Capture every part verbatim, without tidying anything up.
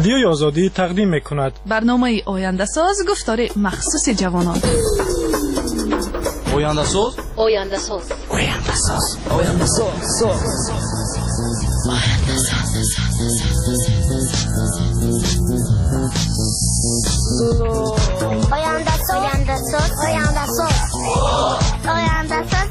رادیوی آزادی تقدیم میکند برنامه آینده ساز گفتار مخصوص جوانان. آینده ساز آینده ساز آینده ساز آینده ساز آینده ساز آینده ساز آینده ساز آینده ساز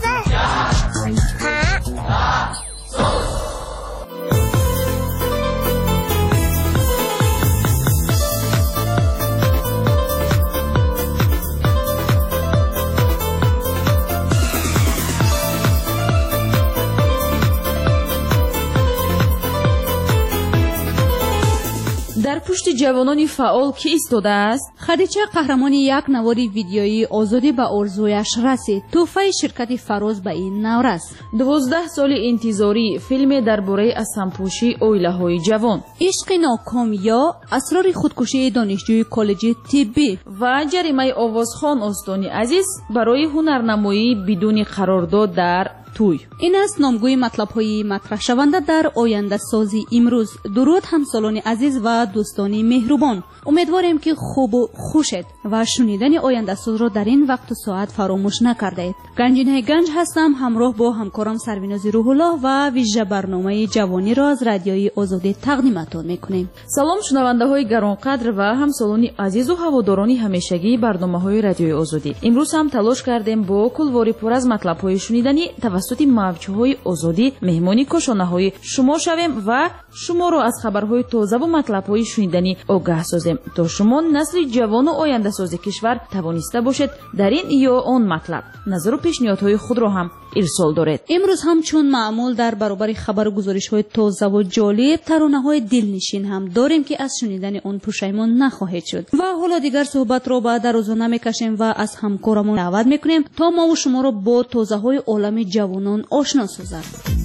در پشت جوانان فعال کی ایستاده است؟ خدیجه قهرمان یک نوار ویدیویی آزادی به آرزویش رسید. تحفه شرکت فراز به این نورس. دوازده سال انتظاری فیلم درباره اسمپوشی اویله‌های جوان، عشق ناکام یا اسرار خودکشی دانشجوی کالج طبی و جریمه آوازخوان استانی عزیز برای هنرنمایی بدون قرارداد در توی. این است نامگوی مطلب‌های مطرح شونده در آینده سازی امروز. درود همسالان عزیز و دوستان مهربان، امیدواریم که خوب و خوشید و شنیدن آینده ساز را در این وقت و ساعت فراموش نکردید. گنجینه گنج هستم، همراه با همکارم سرویناز روح الله و ویژه برنامه جوانی را از رادیوی آزادی تقدیمتان میکنیم. سلام شنونده‌های گرانقدر و همسالان عزیز و هواداران همیشگی برنامه‌های رادیوی آزادی. امروز هم تلاش کردیم با کلواری پر از مطلب‌های شنیدنی توسط موج‌های آزادی مهمانی کشانه‌های شما شویم و شما را از خبرهای تازه و مطلب‌های شنیدنی آگاه سازیم تا شما نسل جوان و آینده ساز کشور توانسته باشید در این یا آن مطلب نظر و پیشنهادهای خود را هم ارسال دارید. امروز هم چون معمول در برابر خبر و گزارش‌های تازه و جالب ترانه‌های دلنشین هم داریم که از شنیدن آن پشیمان نخواهید شد. و حالا دیگر صحبت را به درازا نمی‌کشیم و از همکارمون دعوت می‌کنیم تا ما و شما را با تازه‌های عالم جوانان آشنا سازند.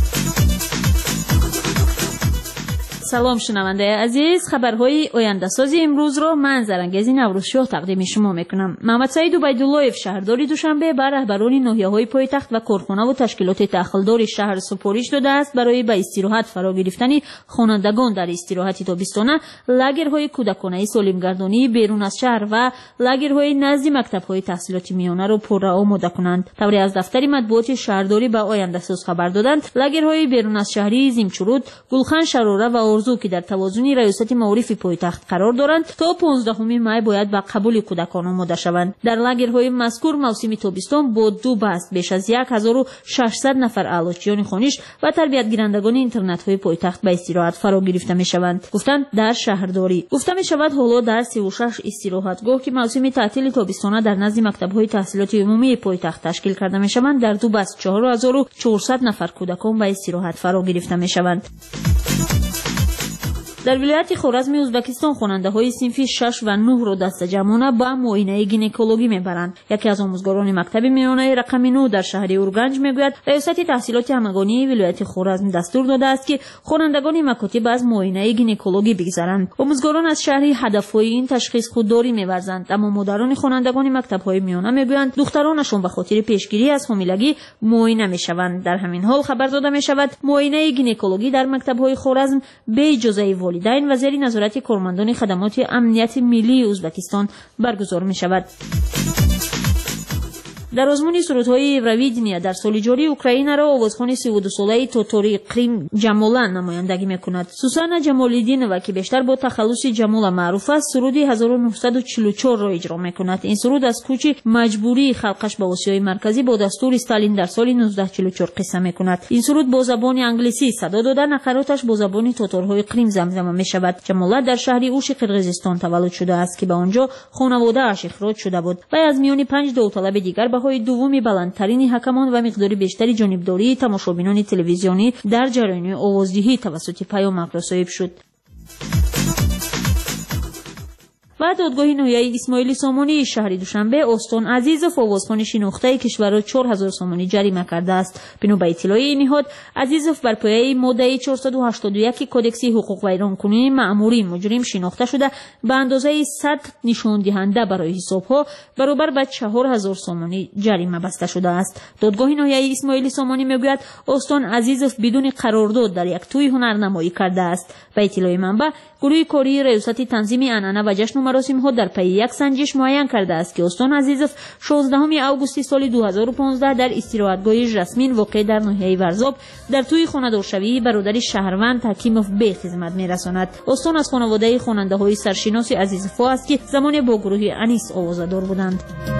سلام شنونده عزیز، خبرهای آینده سازی امروز را من زرنگیز نوروزشاه تقدیم شما میکنم. محمد سعید عبیداللهیف شهردار دوشنبه به رهبران ناحیه‌های پایتخت و کارخانه و تشکیلات داخلدار شهر سفارش داده است برای به استراحت فرا گرفتن خوانندگان در استراحت تابستانه لاگرهای کودکانه سالمگردانی بیرون از شهر و لاگرهای نزد مکتب‌های تحصیلات میانه را پر آماده کنند. طوری از دفتر مطبوعات شهرداری به آینده ساز خبر دادند لاگرهای بیرون از شهری زیمچرود، گلخان شراره و آرزو که در توازن ریاست معارف پایتخت قرار دارند تا پانزدهم می باید به قبول کودکان آماده شوند. در لاگرهای مذکور موسم تابستان با دو بست بیش از هزار و ششصد نفر اعلاچیان خوانش و تربیت گیرندگان اینترنت های پایتخت به استراحت فرا گرفته می شوند. گفتند در شهرداری گفته می شود حالا در سی و شش استراحتگاه که موسم تعطیل تابستانه در نزد مکتب های تحصیلات عمومی پایتخت تشکیل کرده می شوند در دو بست چهار هزار و چهارصد نفر کودکان به استراحت فرا گرفته می شوند. در ولایت خوارزم ازبکستان خواننده‌های صنف شش و نه را دست جمعانه به معاینه گینکولوژی میبرند. یکی از آموزگاران مکتب میانه رقم نه در شهر اورگنج میگوید ریاست تحصیلات همگانی ولایت خوارزم دستور داده است که خوانندگان مکاتب از معاینه گینکولوژی بگذرند. آموزگاران از شهر هدفهای این تشخیص خودداری می‌ورزند، اما مدیران خوانندگان مکتب‌های میانه میگویند دخترانشان به خاطر پیشگیری از حاملگی معاینه میشوند. در همین حال خبر داده میشود معاینه گینکولوژی در مکتب‌های خوارزم به اجازه والدین و زیر نظارت کارمندان خدمات امنیت ملی ازبکستان برگزار می شود. در آزمون سرودهای اورویدنیا در سال جاری اوکراین را آوازخوان سی و دو ساله تاتاری قریم جمالا نمایندگی میکند. سوسانا جمالدینова که بیشتر با تخلص جمالا معروف است سرود هزار و نهصد و چهل و چهار را اجرا میکند. این سرود از کوچ مجبوری خلقش به آسیای مرکزی با دستور استالین در سال نوزده چهل و چهار قصه میکند. این سرود با زبان انگلیسی صدا داده نقراتش با زبان تاتارهای قریم زمزمه میشود. جمالا در شهر اوش قرقیزستان تولد شده است که به آنجا خانواده اش اخراج شده بود و از میان پنج داوطلب دیگر های دومی بلندترین حکمان و مقدار بیشتری جانبداری تماشابینان تلویزیونی در جریان آوازدهی توسط پیامک رسانید شد. و دادگاه نهایی اسماعیل سامانی شهر دوشنبه استان عزیزوف آوازخوان شناخته کشور را چهار هزار سامانی جریمه کرده است. بنا به اطلاع این نهاد عزیزوف بر پایه ماده چهارصد و هشتاد و یک کدکس حقوق ویرانکنی مأموری مجرم شناخته شده به اندازه صد نشان دهنده برای حسابها برابر به چهار هزار سامانی جریمه بسته شده است. دادگاه نهایی اسماعیل سامانی میگوید استان عزیزوف بدون قرارداد در یک توی هنرنمایی کرده است. به اطلاع منبع گروه کاری ریاست تنظیم عنعنه و جشن و مراسم ها در پی یک سنجش معین کرده است که استان عزیزف شانزدهم آگوست سال دو هزار و پانزده در استراحتگاه ژاسمین واقع در ناحیه ورزاب در توی خانه‌دارشوی برادر شهروند حکیموف به خدمت میرساند. استان از خانواده خواننده های سرشناس عزیزفا است که زمان با گروه انیس آوازدار بودند.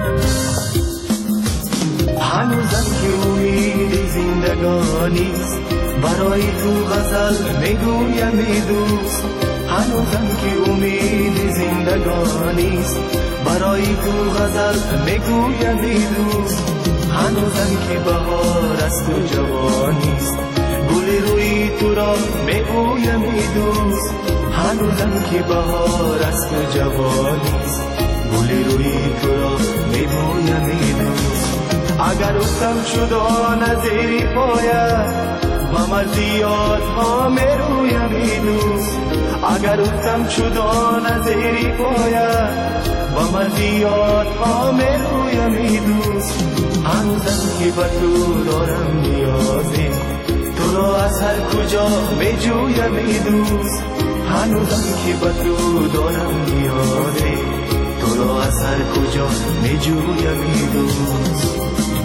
هنوزم که امید زندگانیست برای تو غزل میگویم ای دوست. هنوزم که امید زندگانیست برای تو غزل میگویم ای دوست. هنوزم که بهار از تو جوانیست گل روی تو را میگویم ای دوست. هنوزم که بهار از تو جوانیست گل روی تو را میگویم ای دوست. اگر افتم شدان از زیر پایت و من زیاد ها میرویم ای دوست. اگر افتم شدان از زیر پایت و من زیاد ها میرویم ای دوست. هنوزم که به تو دارم نیازی تو را از هر کجا میجویم ای دوست. هنوزم که به تو دارم نیازی تو را از هر کجا میجویم ای دوست.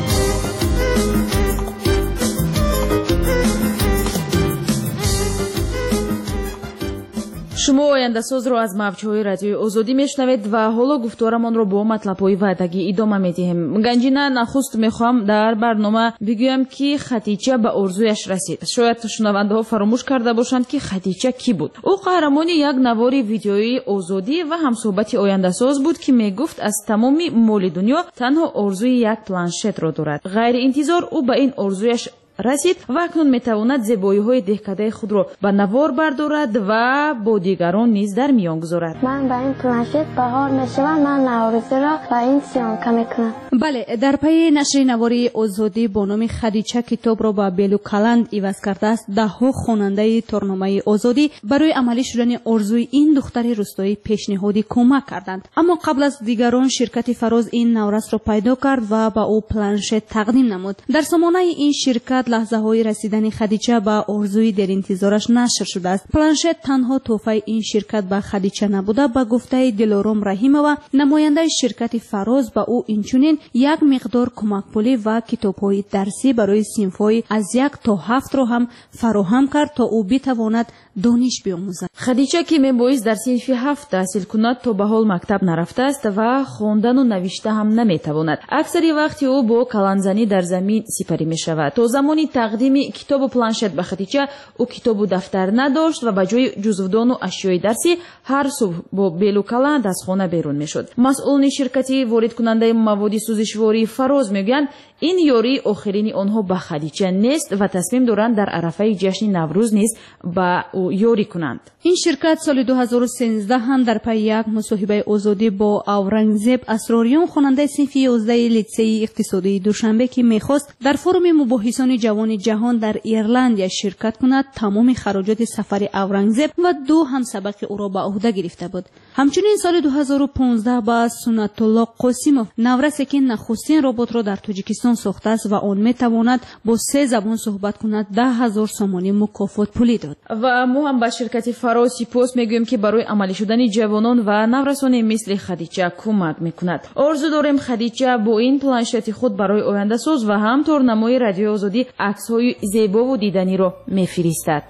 шумо ояндасозро аз мавҷҳои радиои озодӣ мешунавед ва ҳоло гуфторамонро бо матлабҳои ваъдагӣ идома медиҳем. ганҷина нахуст мехоҳам дар барнома бигӯям ки хатича ба орзуяш расид. шояд шунавандаҳо фаромӯш карда бошанд ки хатича кӣ буд. ӯ қаҳрамони як навори видеои озодӣ ва ҳамсӯҳбати ояндасоз буд ки мегуфт аз тамоми моли дунё танҳо орзуи як планшетро дорад. ғайриинтизор ӯ ба ин орзуяш расид ва акнун метавонад зебоиҳои деҳкадаи худро ба навор бардорад ва бо дигарон низ дар миён гузорад. ман ба ин планшет баҳор мешавам. ман наворизиро ба ин сиёнка мекунам. бале, дар пайи нашри навори озодӣ бо номи хадича китобро ба белукаланд иваз кардааст. даҳҳо хонандаи торномаи озодӣ барои амалӣ шудани орзуи ин духтари рӯстоӣ пешниҳодӣ кӯмак карданд. аммо қабл аз дигарон ширкати фароз ин наврасро пайдо кард ва ба ӯ планшет тақдим намуд. дар сомонаи ин ширкат лаҳзаҳои расидани хадича ба орзуи деринтизораш нашр шудааст. планшет танҳо тӯҳфаи ин ширкат ба хадича набуда, ба гуфтаи дилором раҳимова, намояндаи ширкати фароз, ба ӯ инчунин як миқдор кӯмакпулӣ ва китобҳои дарсӣ барои синфҳои аз як то ҳафтро ҳам фароҳам кард, то ӯ битавонад дониш биомӯзад. хадича ки мебоист дар синфи ҳафт таҳсил кунад, то ба ҳол мактаб нарафтааст ва хондану навишта ҳам наметавонад. аксари вақти ӯ бо каланзанӣ дар замин сипарӣ мешавад. то замони тақдими китобу планшет ба хатича ӯ китобу дафтар надошт ва ба ҷои ҷузвдону ашёи дарсӣ ҳар субҳ бо белу каланд аз хона берун мешуд. масъулини ширкати воридкунандаи маводи сӯзишвории фароз мегӯянд ин ёрии охирини онҳо ба хадича нест ва тасмим доранд дар арафаи ҷашни наврӯз низ ба ӯ ёрӣ кунанд. ин ширкат соли ду ҳазору сенздаҳ ҳам дар пайи як мусоҳибаи озодӣ бо аврангзеб асрориён, хонандаи синфи ёздаҳи литсеи иқтисодии душанбе, ки мехост дар форуми мубоҳисони ҷавони ҷаҳон дар Ирландия ширкат кунад, тамоми хароҷоти сафари аврангзеб ва ду ҳамсабақи ӯро ба уҳда гирифта буд. ҳамчунин соли ду ҳазору понздаҳ ба Сунатулло Қосимов, наврасе ки нахустин роботро дар Тоҷикистон сохтааст ва он метавонад бо се забон суҳбат кунад, даҳ ҳазор сомонӣ мукофот пулӣ дод. ва мо ҳам ба ширкати фароз сипос мегӯем ки барои амалӣ шудани ҷавонон ва наврасоне мисли хадича кӯмак мекунад. орзу дорем хадича бо ин планшети худ барои ояндасоз ва ҳам торнамои радиои озодӣ аксҳои зебову диданиро мефиристад.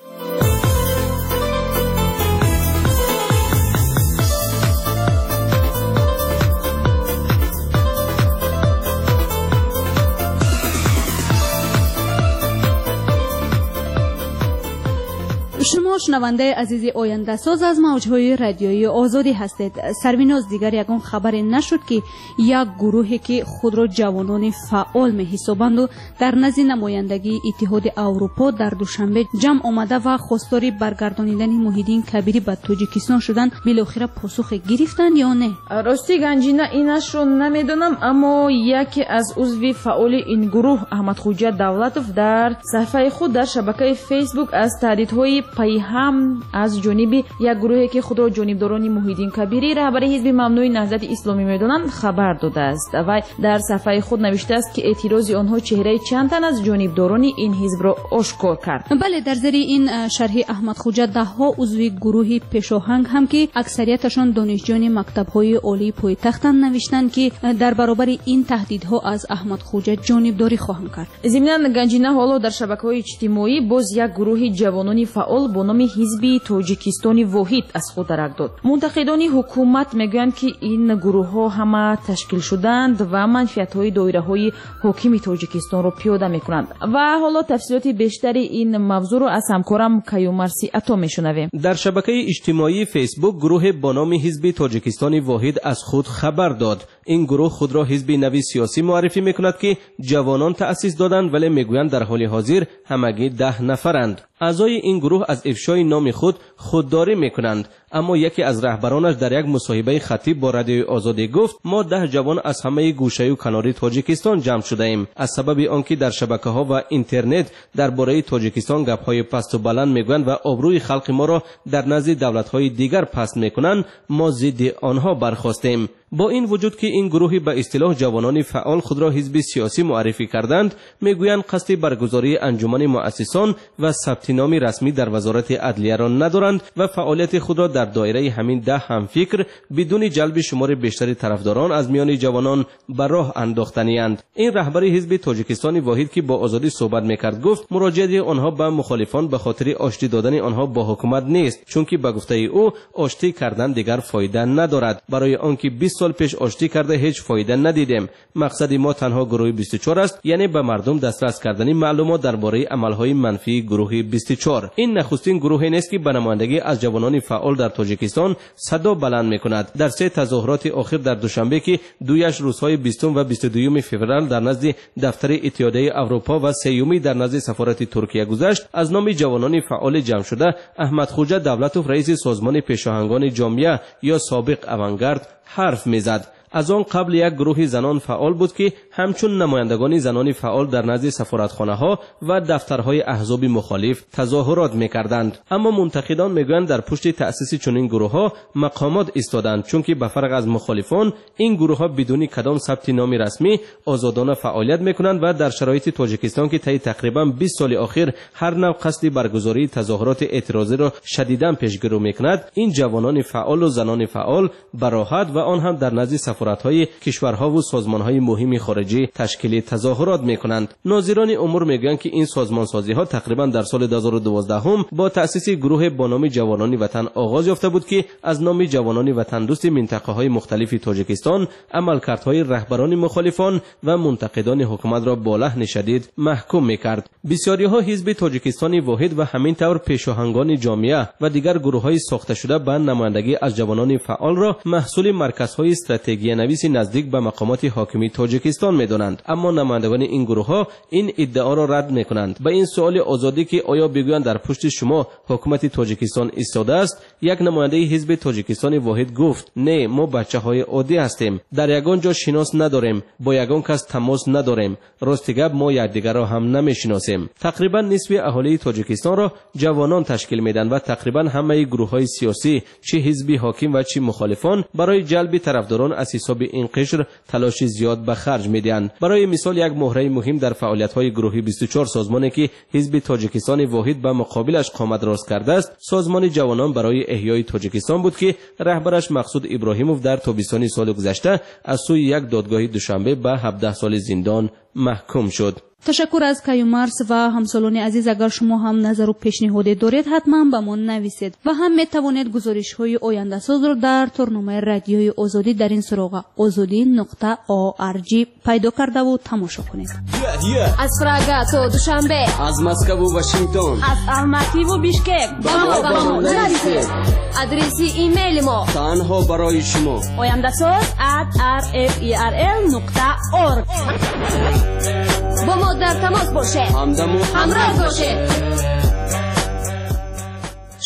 шумо шунавандаи азизи ояндасоз аз мавҷҳои радиои озодӣ ҳастед. сарвиноз, дигар ягон хабаре нашуд ки як гурӯҳе ки худро ҷавонони фаъол меҳисобанду дар назди намояндагии иттиҳоди аврупо дар душанбе ҷамъ омада ва хостори баргардонидани муҳиддин кабирӣ ба тоҷикистон шуданд, билохира посухе гирифтанд ё не? рости ганҷина инашро намедонам, аммо яке аз узви фаъоли ин гурӯҳ, аҳмадхуҷа давлатов, дар саҳифаи худ дар шабакаи фейсбук аз таҳдидҳои пайи هم از جانب یک گروهی که خود را جانبداران محیدین کبیری رهبر حزب ممنوع نهضت اسلامی میدانند خبر داده است و در صفحه خود نوشته است که اعتراض آنها چهره چند تن از جانبداران این حزب را آشکار کرد. بله، در زیر این شرح احمد خوجا ده ها عضو گروه پیشاهنگ هم که اکثریتشان دانشجویان مکتب‌های عالی پایتختند نوشتند که در برابر این تهدیدها از احمد خوجا جانبداری خواهند کرد. ضمناً گنجینه حالا در شبکه‌های اجتماعی باز یک گروه جوانان فعال با نام حزب تاجیکستان واحد از خود درک داد. منتقدان حکومت میگویند که این گروه‌ها همه تشکیل شدند و منفعت‌های دایره‌های حاکم تاجیکستان را پیاده می‌کنند. و حالا تفصیلات بیشتر این موضوع را از همکارم کیومرسی عطا می‌شنویم. در شبکه اجتماعی فیسبوک گروه با نام حزب تاجیکستان واحد از خود خبر داد. این گروه خود را حزب نوی سیاسی معرفی می‌کند که جوانان تأسیس دادند، ولی میگویند در حال حاضر همگی ده نفرند. اعضای این گروه از افشای نام خود خودداری میکنند، اما یکی از رهبرانش در یک مصاحبه خطی با رادیوی آزادی گفت ما ده جوان از همه گوشه و کنار تاجیکستان جمع شده ایم. از سبب آنکه در شبکه‌ها و اینترنت درباره تاجیکستان گپ‌های پست و بلند میگویند و آبروی خلق ما را در نزد دولت‌های دیگر پست میکنند، ما ضد آنها برخاستیم. با این وجود که این گروهی به اصطلاح جوانان فعال خود را حزب سیاسی معرفی کردند، میگویند قصد برگزاری انجمن مؤسسان و ثبت نام رسمی در وزارت عدلیه را ندارند و فعالیت خود را در دایره همین ده همفکر بدون جلب شمار بیشتر طرفداران از میان جوانان به راه انداختنی‌اند. این رهبر حزب تاجیکستان واحد که با آزادی صحبت میکرد گفت مراجعه آنها به مخالفان به خاطر آشتی دادن آنها با حکومت نیست، چون که به گفته او آشتی کردن دیگر فایده ندارد. برای آنکه بیست سال پیش آشتی کرده هیچ فایده ندیدیم. مقصد ما تنها گروه بیست و چهار است، یعنی به مردم دسترس کردن معلومات درباره عملهای منفی گروه بیست و چهار. این نخستین گروهی نیست که به نمایندگی از جوانان فعال در تاجیکستان صدا بلند میکند. در سه تظاهرات اخیر در دوشنبه که دویش روزهای بیستم و بیست و دوم فوریه در نزد دفتر اتحادیه اروپا و سومی در نزد سفارت ترکیه گذشت، از نام جوانان فعال جمع شده احمد خوجا دولتوف رئیس سازمان پیشاهنگان جامعه یا سابق اونگارد حرف میزد. از آن قبل یک گروه زنان فعال بود که همچون نمایندگان زنان فعال در نزد سفارتخانه‌ها و دفترهای احزاب مخالف تظاهرات می‌کردند. اما منتقدان میگویند در پشت تأسیس چنین گروه‌ها مقامات ایستادند، چون که به فرق از مخالفان این گروه‌ها بدون کدام ثبت نام رسمی آزادانه فعالیت می‌کنند و در شرایط تاجیکستان که طی تقریباً بیست سال اخیر هر نوع قصد برگزاری تظاهرات اعتراضی را شدیداً پیشگیری می‌کند، این جوانان فعال و زنان فعال به راحت و آن هم در نزد سفارت‌های کشورها و سازمان‌های مهم خارجی تشکیل تظاهرات می‌کنند. ناظران امور میگویند که این سازمانسازی‌ها تقریباً در سال دو هزار و دوازده هم با تأسیس گروه با نام جوانان وطن آغاز یافته بود که از نام جوانان وطن دوست منطقه‌های مختلف تاجیکستان عملکردهای رهبران مخالفان و منتقدان حکومت را با لحن شدید محکوم می‌کرد. بسیاری‌ها حزب تاجیکستان واحد و همینطور پیشاهنگان جامعه و دیگر گروه‌های ساخته شده به نمایندگی از جوانان فعال را محصول مرکزهای استراتژی نویس نزدیک به مقامات حاکمی تاجیکستان می‌دانند. اما نمایندگان این گروه‌ها این ادعا را رد می‌کنند. به این سوال آزادی که آیا بگویند در پشت شما حکومت تاجیکستان ایستاده است، یک نماینده حزب تاجیکستان واحد گفت نه، ما بچه‌های عادی هستیم، در یگان جا شناس نداریم، با یگان کس تماس نداریم، راستی گپ ما یکدیگر را هم نمی‌شناسیم. تقریبا نصف اهالی تاجیکستان را جوانان تشکیل میدن و تقریبا همه گروه‌های سیاسی چه حزبی حاکم و چه مخالفان برای جلب طرفداران از حساب این قشر تلاش زیاد به خرج میدهند. برای مثال یک مهره مهم در فعالیت‌های گروه بیست و چهار سازمانی که حزب تاجیکستان واحد به مقابلش قامت راست کرده است، سازمان جوانان برای احیای تاجیکستان بود که رهبرش مقصود ابراهیموف در تابستان سال گذشته از سوی یک دادگاه دوشنبه به هفده سال زندان محکوم شد. تشکر از کیومرس و همسالان عزیز. اگر شما هم نظر و پیشنهاد دارید حتما به ما نویسید و هم می توانید گزارش های آینده ساز را در تورنمه رادیوی آزادی در این سراغ آزادی نقطه او ار جی پیدا کرده و تماشا کنید. از پراگ تا دوشنبه، از مسکو و واشنگتن، از الماتی و بیشکک با ما نویسید. آدرس ایمیل ما تنها برای شما آینده ساز ات آر اف ای آر ال نقطه اورگ. با ما در تماس باشه، همراه باشه.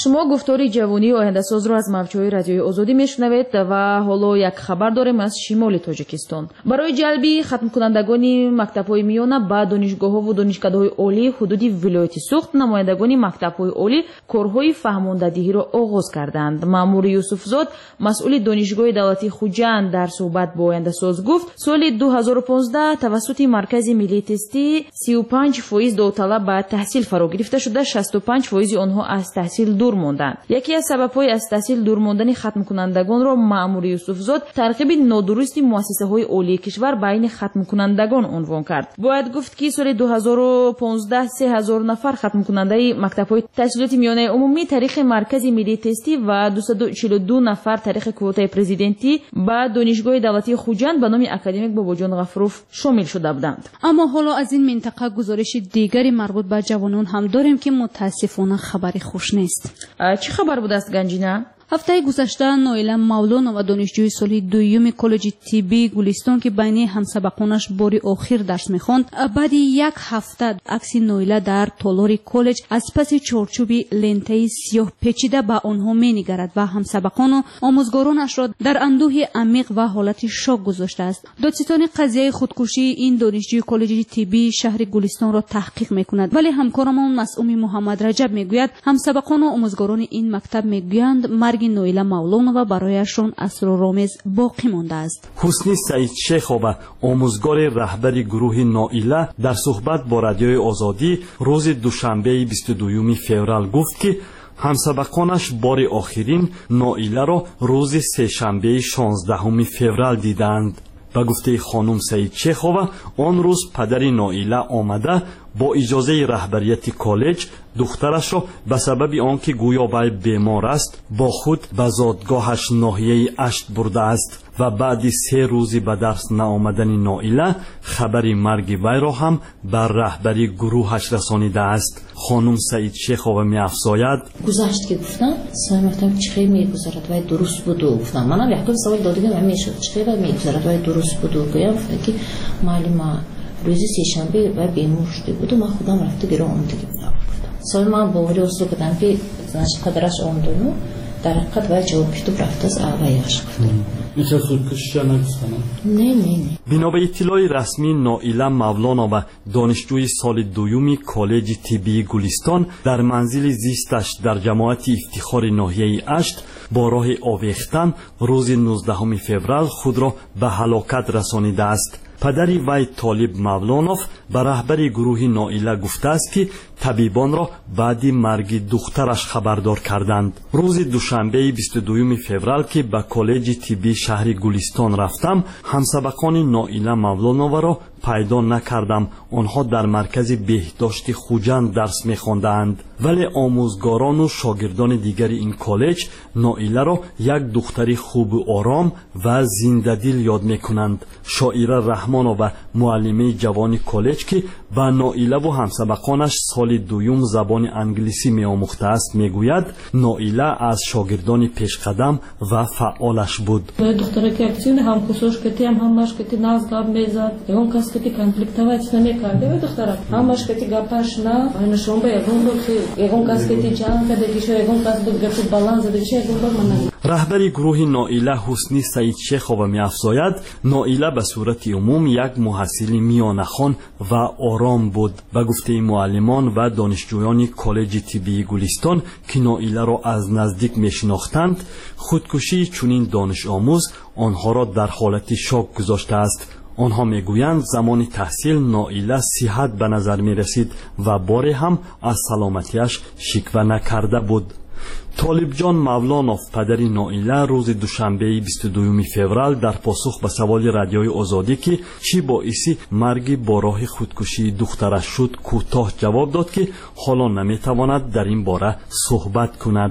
شما گفتاری جوانی آینده‌ساز را از موج‌های رادیوی آزادی میشنوید و حالا یک خبر داریم از شمال تاجیکستان. برای جلبی ختم کنندگان مکتب‌های میانه با دانشگاه‌ها و دانشکده‌های عالی حدود ولایت سوخت نمایندگان مکتب‌های عالی کارهای فهماندهی را آغاز کردند. مأمور یوسف زاد مسئول دانشگاه دولتی خوجند در صحبت با آینده‌ساز گفت سال دو هزار و پانزده توسط مرکز ملی تستی سی و پنج فیصد داوطلب به تحصیل فرا گرفته شده، شصت و پنج فیصد آنها از تحصیل دور ماندند. یکی از سبب‌های از تحصیل دور ماندن ختم کنندگان را مأمور یوسف زاد ترغیب نادرست مؤسسه‌های عالی کشور بین ختم کنندگان عنوان کرد. باید گفت که سال دو هزار و پانزده سه هزار نفر ختم کننده مکتب‌های تحصیلات میانه عمومی طریق مرکز ملی تستی و دویست و چهل و دو نفر طریق کوتای پرزیدنتی با دانشگاه دولتی خوجند به نام اکادمیک باباجان غفروف شامل شده بودند. اما حالا از این منطقه گزارش دیگری مربوط به جوانان هم داریم که متاسفانه خبری خوش نیست. چه خبر بوده است گنجینه؟ هفته گذشته نایله مولانова دانشجوی سال دوم کالج طبی گلستان که بین همسبقانش باری آخر درس می‌خواند، بعد یک هفته عکس نایله در تالار کالج از پس چارچوب لنته سیاه پیچیده به آنها می‌نگرد و همسبقان و آموزگارانش را در اندوه عمیق و حالت شوک گذاشته است. دادستان قضیه خودکشی این دانشجوی کالج طبی شهر گلستان را تحقیق می‌کند، ولی همکارمان مسئول محمد رجب می‌گوید همسبقان و آموزگاران این مکتب می‌گویند نایله مولانова برایشان اسرارآمیز باقی مانده است. حسنی سعید شیخova آموزگار رهبری گروه نایله در صحبت با رادیوی آزادی روز دوشنبه بیست و دوم فوریه گفت که همسبقانش بار آخرین نایله را روز سه‌شنبه شانزدهم فوریه دیدند. با گفته خانم سعید شیخova آن روز پدر نایله آمده با اجازه رهبریت کالج دخترش را به سبب آنکه گویا وی بیمار است با خود به زادگاهش ناحیه اشت برده است و بعد سه روزی به درس نآمدن نایله خبری مرگ وی را هم بر رهبری گروهش رسانیده است. خانم سعید شیخova می‌افزاید گذشت که گفتم سلامتم چخیر می‌گذرد و درست بود و گفتم منم یک سوال دادم میشد چخیر می‌گذرد و درست بود و گفتم که معلم روز سه‌شنبه و بیمار شده بود و من خودم رفته گرام آمدگی بودم. سال من باوری اصلا کردم که پدرش آمدن و در حقیقت و جواب پیشتو رفته از آقایش گفتم. میشه خودکشی نگستانم؟ نه نه نه. بنا به اطلاع رسمی نایله مولانova دانشجوی سال دوم کالج طبی گلستان در منزل زیستش در جماعت افتخار ناحیه اشت با راه آویختن روز نوزدهم فوریه خود را به هلاکت رسانیده است. پدری وی طالب مولانوف به رهبری گروه نایله گفته است که طبیبان را بعد مرگ دخترش خبردار کردند. روز دوشنبه بیست و دوم فوریه که به کالج طبی شهر گلستان رفتم همسبقان نایله مولانova را پیدا نکردم. آنها در مرکز بهداشت خوجند درس می‌خواندند، ولی آموزگاران و شاگردان دیگر این کالج نایله را یک دختری خوب و آرام و زنده‌دل یاد می‌کنند. شاعره رحمانova معلمه جوان کالج که با نایله و همسبقانش سال دوم زبان انگلیسی می‌آموخته است میگوید نایله از شاگردان پیشقدم و فعالش بود. دختره که اکسیون هم کوشش کردی هم همش کردی ناز گاب میزد اون کس که کنفلیکتوات نمی‌کرده و دختره همش کردی گپاش نه این شنبه اون رو که اون کس که جان کرده که اون کس بود گفت بالانس داده که اون من رهبری گروه نایله حسنی سعید شیخova می‌افزاید نایله به صورت عموم یک محصل میانه‌خوان و آرام بود. به گفته معلمان و دانشجویان کالج طبی گلستان که نایله را از نزدیک می‌شناختند خودکشی چنین دانش آموز آنها را در حالت شوک گذاشته است. آنها میگویند زمان تحصیل نایله صحت به نظر می رسید و باری هم از سلامتیش شکوه نکرده بود. طالب جان مولانوف پدر نایله روز دوشنبه بیست و دوم فوریه در پاسخ به سوال رادیوی آزادی که چی باعث مرگ با راه خودکشی دخترش شد کوتاه جواب داد که حالا نمیتواند در این باره صحبت کند.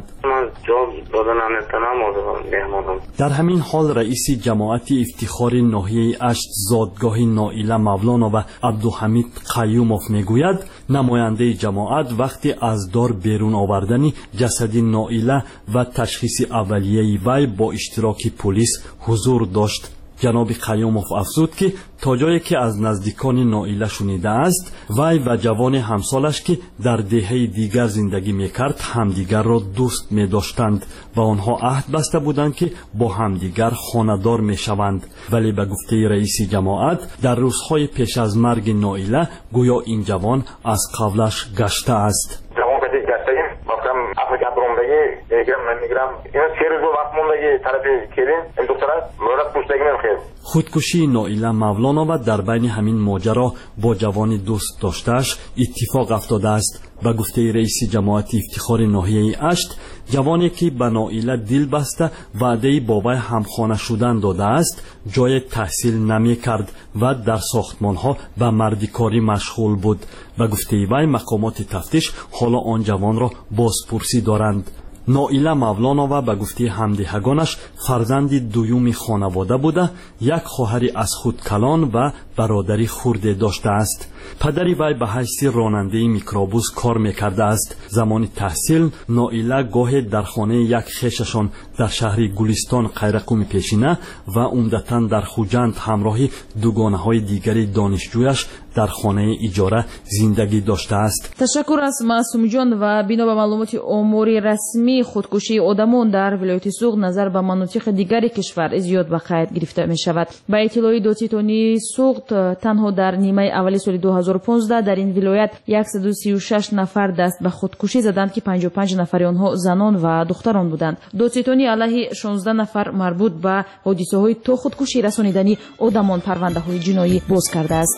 در همین حال رئیس جماعت افتخار ناحیه اشت زادگاه نایله مولانova عبدالحمید قیوموف میگوید نماینده جماعت وقتی از دار بیرون آوردن جسد نایله و تشخیص اولیه وی با اشتراک پلیس حضور داشت. جناب قیوموف افزود که تا جایی که از نزدیکان نائیله شنیده است، وی و جوان همسالش که در دهه دیگر زندگی میکرد همدیگر را دوست میداشتند و آنها عهد بسته بودند که با همدیگر خانه‌دار میشوند. ولی به گفته رئیس جماعت در روزهای پیش از مرگ نائیله گویا این جوان از قبلش گشته است. خودکشی نائیله مولانا در بین همین ماجرا با جوان دوست داشته‌اش اتفاق افتاده است. به گفته رئیس جماعت افتخار ناحیه اشت، جوانی که به نائیله دل بسته وعده بابای همخانه شدن داده است، جای تحصیل نمی کرد و در ساختمان ها به مردکاری مشغول بود. به گفته وی مقامات تفتیش حالا آن جوان را بازپرسی دارند. نائیله مولانا و به گفته همدهگانش فرزند دویوم خانواده بوده، یک خواهری از خود کلان و برادری خورده داشته است. پدری وی به حیث راننده میکروبوس کار میکرده است. زمان تحصیل نائیله گاهی در خانه یک خویششان در شهر گلستان قیرقوم پیشینه و عمدتاً در خوجند همراه دوگانه های دیگری دانشجویش در خانه اجاره زندگی داشته است. تشکر از معصوم جان. و بنا به معلومات امور رسمی خودکشی آدمان در ولایت سوغد نظر به مناطق دیگری کشور زیاد به قید گرفته می شود. با اطلاع دادستانی سوغد تنها در نیمه اولی سال دو هزار و پانزده در این ولایت صد و سی و شش نفر دست به خودکشی زدند که پنجاه و پنج نفر آنها زنان و دختران بودند. دادستانی علیه شانزده نفر مربوط به حادثه های تو خودکشی رسانیدنی آدمان پرونده های جنایی باز کرده است.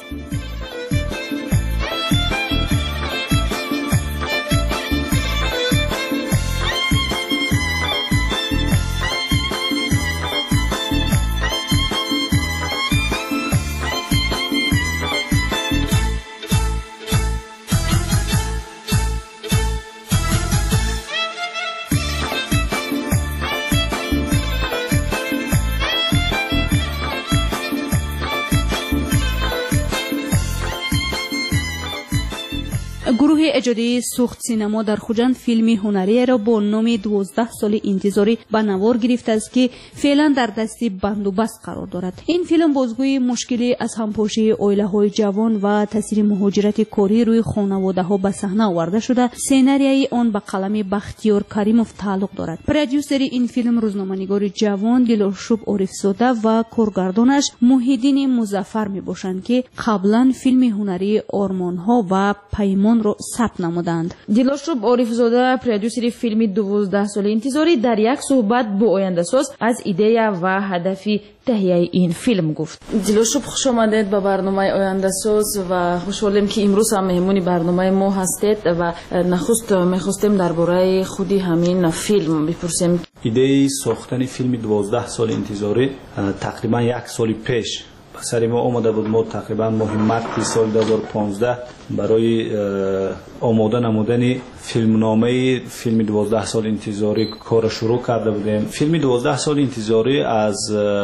گروه اجادی سوخت سینما در خوجند فیلمی هنری را با نام دوازده سال انتظاری به نوار گرفته است که فعلا در دست بندوبست قرار دارد. این فیلم بازگوی مشکلی از همپاشی عائله‌های جوان و تاثیر مهاجرت کاری روی خانواده‌ها به صحنه آورده شده. سناریوی آن به قلم بختیار کریموف تعلق دارد. پرودیوسر این فیلم روزنامه‌نگار جوان دلارشوب عارف‌زاده و کارگردانش محیدین مظفر میباشند که قبلا فیلم هنری آرمان‌ها و پیمان را ثبت نمودند. دلارشوب عارف‌زاده پرودیوسر فیلم دوازده سال انتظاری در یک صحبت با آینده ساز از ایده و هدف تهیه این فیلم گفت. دلارشوب خوش آمدید به برنامه آینده ساز و خوشحالیم که امروز هم مهمون برنامه ما هستید و نخست می‌خواستیم درباره خودی همین فیلم بپرسیم. ایده ساختن فیلم دوازده سال انتظاری تقریبا یک سال پیش سر ما آمده بود. ما تقریبا ماه مارس سال دو هزار و پانزده برای آماده نمودن فیلمنامه فیلم دوازده سال انتظاری کار شروع کرده بودیم. فیلم دوازده سال انتظاری از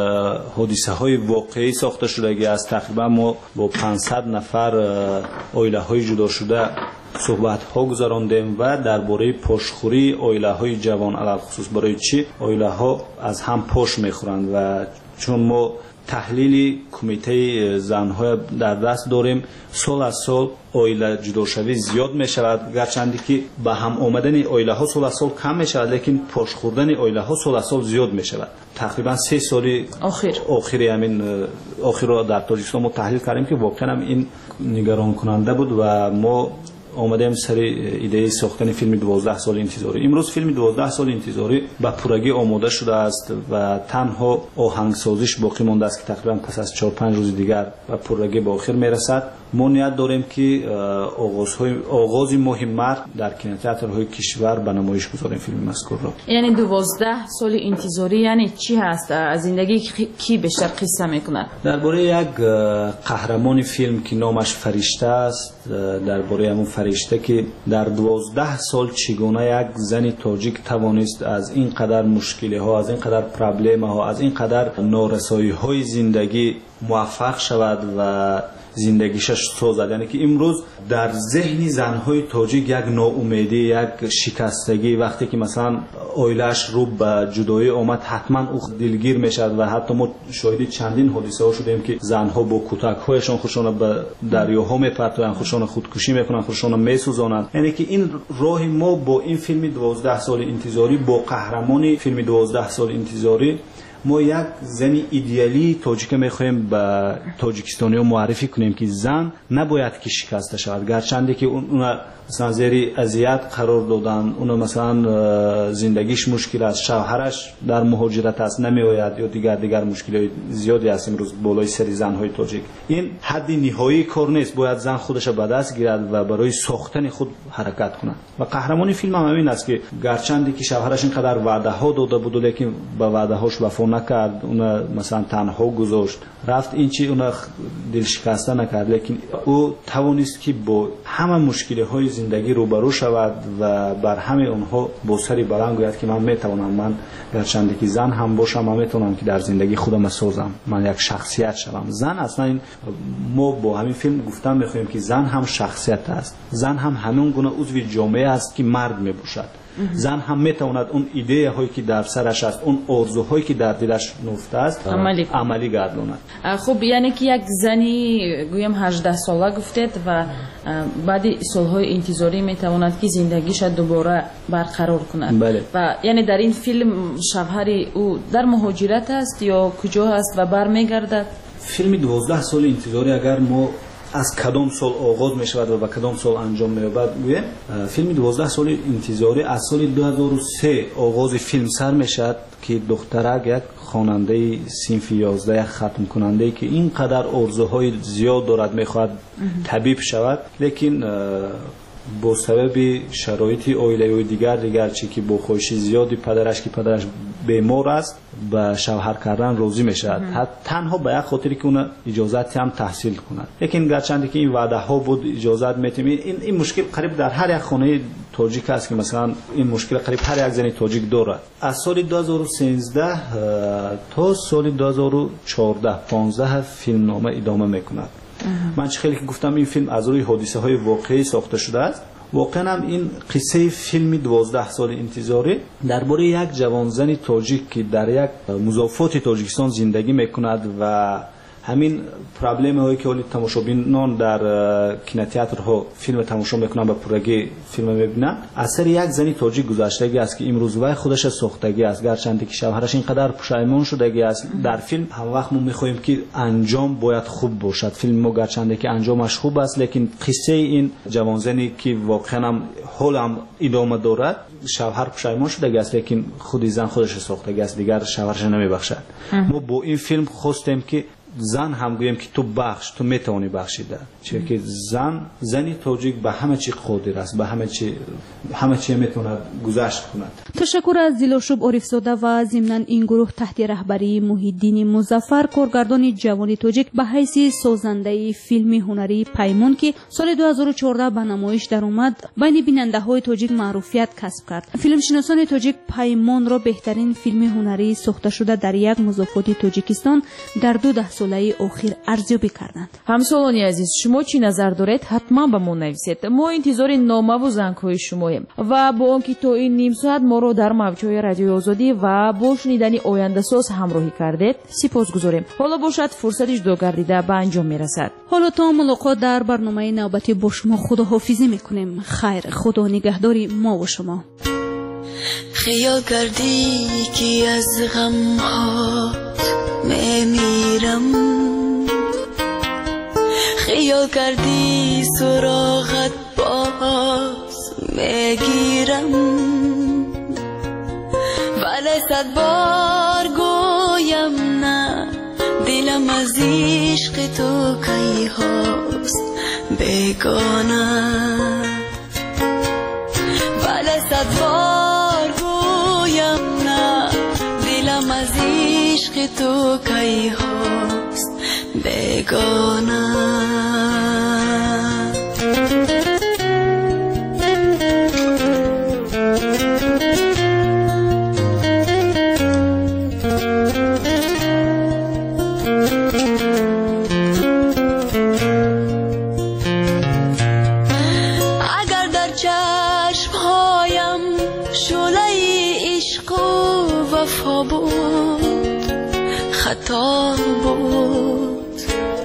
حادثه های واقعی ساخته شده است. تقریبا ما با پانصد نفر عائله های جدا شده صحبت ها گذراندیم و درباره پاشخوری عائله های جوان، علاوه خصوص برای چی عائله ها از هم پاش میخورند و چون ما تحلیل کمیته زن‌ها در دست داریم، سال از سال عائله جداشوی زیاد می شود، گرچند که به هم آمدن عائله ها سال از سال کم می شود، لیکن پاش خوردن عائله ها سال از سال زیاد می شود. تقریبا سه سال آخر آخری همین آخر را در تاجیکستان ما تحلیل کردیم که واقعا این نگران کننده بود و ما آمدیم سر ایده ساختن فیلم دوازده سال انتظاری. امروز فیلم دوازده سال انتظاری به پورگی آماده شده است و تنها آهنگسازیش باقی مانده است که تقریبا پس از چهار پنج روز دیگر به پورگی به آخر میرسد. ما نیت داریم که آغازهای آغاز ماه مارس در کینوتئاترهای کشور به نمایش گذاریم فیلم مذکور را. یعنی دوازده سال انتظاری یعنی چی هست؟ از زندگی کی بیشتر قصه میکنه؟ درباره یک قهرمان فیلم که نامش فرشته است، درباره همون فرشته که در دوازده سال چگونه یک زن تاجیک توانست از این قدر مشکلی ها، از این قدر پرابلم ها، از این قدر نارسایی های زندگی موفق شود و زندگیش سازد. یعنی که امروز در ذهن زنهای تاجیک یک ناامیدی، یک شکستگی، وقتی که مثلا اویلش رو به جدایی آمد حتما او دلگیر میشد و حتی ما شاهد چندین حادثه ها شدیم که زنها با کتک هایشان خودشان به دریاها میپرتویند، خودشان خودکشی میکنند، خودشان میسوزانند. یعنی که این راه ما با این فیلم دوازده سال انتظاری، با قهرمان فیلم دوازده سال انتظاری، ما یک زن ایدئالی تاجیک میخوایم به تاجیکستانی‌ها معرفی کنیم که زن نباید که شکسته شود، گرچند که اون مثلا زیر اذیت قرار دادن، اون مثلا زندگیش مشکل است، شوهرش در مهاجرت است نمیآید یا دیگر دیگر مشکلات زیادی است امروز بالای سر زنهای تاجیک. این حد نهایی کار نیست، باید زن خودش به دست گیرد و برای ساختن خود حرکت کند. و قهرمان فیلم هم همین است که گرچند که شوهرش اینقدر وعده ها داده بود لیکن به وعده هاش وفا نکرد، اون مثلا تنها گذاشت، رفت این چی اون دل شکسته نکرد، لیکن او توانست که با همه مشکلات زندگی روبرو شود و بر همه اونها با سری بلند گوید که من میتوانم، من گرچند که زن هم باشم، من میتونم که در زندگی خودم سازم، من یک شخصیت شوم. زن اصلا این ما با همین فیلم گفتن میخوایم که زن هم شخصیت است، زن هم همون گونه عضو جامعه است که مرد میباشد. زن هم میتواند اون ایده هایی که در سرش است، اون آرزوهایی که در دلش نفته است عملی, عملی گرداند. خب یعنی که یک زنی گویم هجده ساله گفتید و بعد سالهای انتظاری میتواند که زندگیش دوباره برقرار کند. بله. و یعنی در این فیلم شوهر او در مهاجرت است یا کجا است و برمیگردد؟ فیلم دوازده سال انتظاری اگر ما از کدام سال آغاز می شود و به کدام سال انجام می یابد، فیلم دوازده سال انتظاری از سال دو هزار و سه آغاز فیلم سر می شود که دخترک یک خواننده صنف یازده، یک ختم کننده که اینقدر آرزوهای زیاد دارد میخواهد طبیب شود، لیکن با سبب شرایط عائله‌ای دیگر دیگر چی که با خواهش زیادی پدرش که پدرش بیمار است به شوهر کردن راضی میشد، تنها به یک خاطری که اون اجازت هم تحصیل کند. لیکن گرچند که این وعده ها بود اجازت میتیم، این این مشکل قریب در هر یک خانه تاجیک است که مثلا این مشکل قریب هر یک زن تاجیک دارد. از سال دو هزار و سیزده تا سال دو هزار و چهارده پانزده فیلم نامه ادامه میکند. من چه خیلی که گفتم این فیلم از روی حادثه های واقعی ساخته شده است. واقعا هم این قصه فیلم دوازده سال انتظاری درباره یک جوانزن تاجیک که در یک مضافات تاجیکستان زندگی میکند و همین پرابلم هایی که ولی تماشابینان در کینوتئاترها فیلم تماشا میکنن به پورگی فیلم میبینن، اثر یک زنی تاجیک گذشتگی است که امروز وای خودش ساختگی است، گرچند که شوهرش اینقدر پشیمان شدگی است. در فیلم هم وقت ما میخوایم که انجام باید خوب باشد، فیلم ما گرچند که انجامش خوب است لیکن قصه این جوانزنی که واقعا هم حال هم ادامه دارد، شوهر پشیمان شدگی است لیکن خودی زن خودش ساختگی است، دیگر شوهرش نمیبخشد. ما با این فیلم خواستیم که زن هم گویم که تو بخش، تو میتونی بخشیده، چون که زن زنی تاجیک به همه چی قادر است، به همه چی همه چی میتونه گذشت کند. تشکر از دلشوب عارفزاده و ضمن این گروه تحت رهبری محیدین مظفر، کارگردان جوان تاجیک به حیث سازنده فیلم هنری پیمان که سال دو هزار و چهارده به نمایش در اومد بین بیننده های تاجیک معروفیت کسب کرد. فیلم شناسان تاجیک پیمان را بهترین فیلم هنری ساخته شده در یک مضافات تاجیکستان در دو ده ساله اخیر ارزیابی کردند. همسالانی عزیز، شما چی نظر دارید؟ حتما به ما نویسید. ما انتظار نامه و زنگ‌های شماییم و با آنکه تا این نیم ساعت ما رو در موجهای رادیو آزادی و با شنیدن آینده ساز همراهی کردید سپاسگزاریم. حالا باشد فرصتش دو گردیده به انجام میرسد. حالا تا ملاقات در برنامه نوبتی با شما خداحافظی میکنیم. خیر، خدا نگهداری ما و شما. خیال کردی که از غم ها میمیرم، خیال کردی سراغت باز میگیرم، ولی صد بار گویم نه، دلم از عشق تو کی هاست بیگانه، ولی صد بار گویم نه، دلم از عشق تو کی هاست بیگانه. Thank you. وفا بود خطا بود.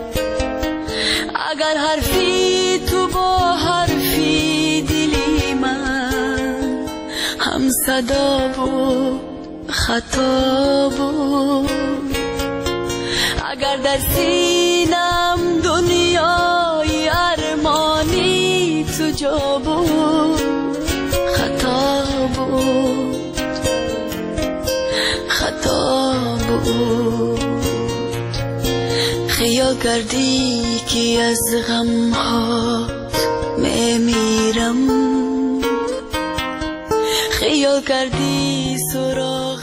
اگر حرفی تو با حرفی دلی من هم صدا بود خطا بود. اگر در سینم دنیای ارمانی تو جا بود خطا بود خطا بود. خیال کردی که از غم هات میمیرم، خیال کردی سراغ